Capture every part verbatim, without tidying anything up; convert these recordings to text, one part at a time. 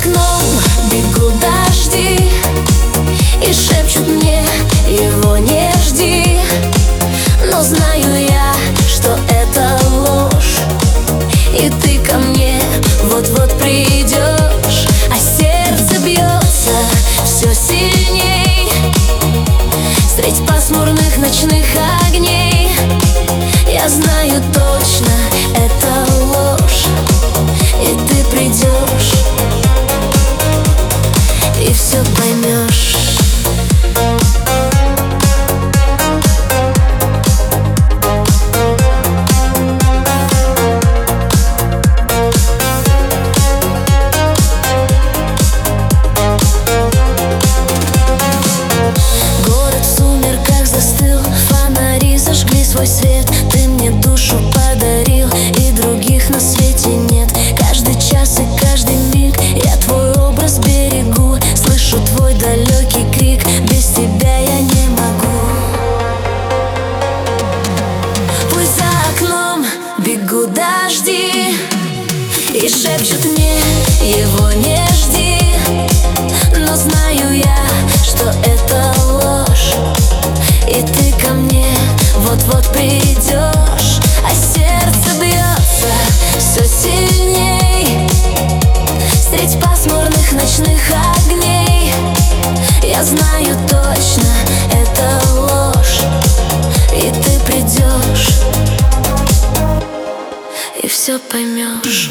окном бегут дожди и шепчут мне: его не жди. Но знаю я, что это ложь, и ты ко мне вот-вот придешь. А сердце бьется все сильней средь пасмурных ночных огней. Я знаю точно, это ложь, и ты придешь, и все поймешь. Свой свет, ты мне душу подарил, и других на свете нет. Каждый час и каждый миг я твой образ берегу. Слышу твой далекий крик: без тебя я не могу. Пусть за окном бегут дожди и шепчут мне: его не жди. Но знаю я, что это ложь, и ты ко мне вот-вот придешь. А сердце бьется все сильней средь пасмурных ночных огней. Я знаю точно, это ложь, и ты придешь, и все поймешь.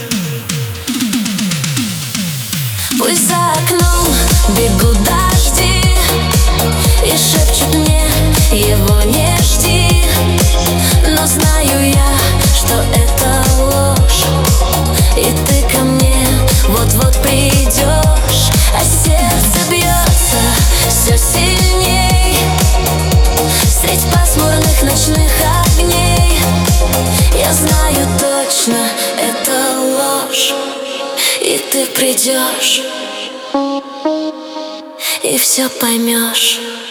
Пусть за окном бегут дожди и шепчут мне: его не жди. Но знаю я, что это ложь, и ты ко мне вот-вот придешь. А сердце бьется все сильней средь пасмурных ночных огней. Я знаю точно, это ложь, и ты придешь, и все поймешь.